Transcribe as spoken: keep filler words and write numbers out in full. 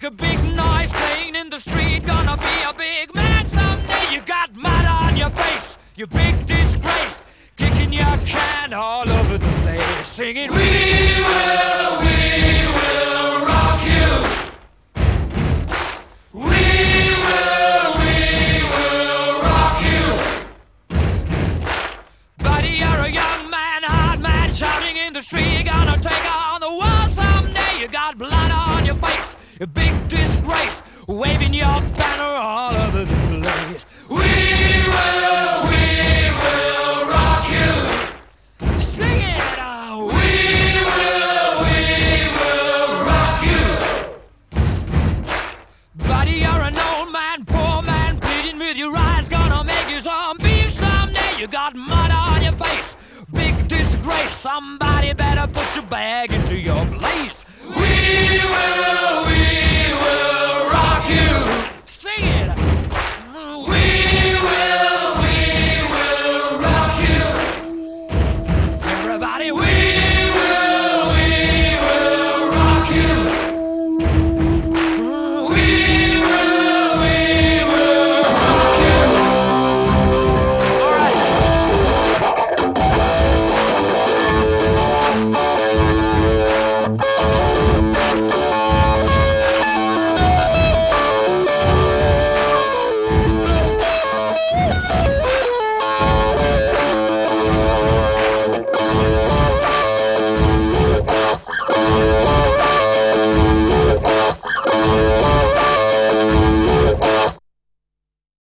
a big noise playing in the street. Gonna be a big man someday. You got mud on your face, you big disgrace. Kicking your can all over the place, singing, we will, we will rock you. We will, we will rock you. Buddy, you're a young man, hard man, shouting in the street. You're gonna take on the world someday. You got blood on your face, a big disgrace, waving your banner all over the place. We will, we will rock you. Sing it out. We will, we will rock you. Buddy, you're an old man, poor man, pleading with your eyes. Gonna make you some beef someday. You got mud on your face, big disgrace. Somebody better put your bag into your place. We will, we will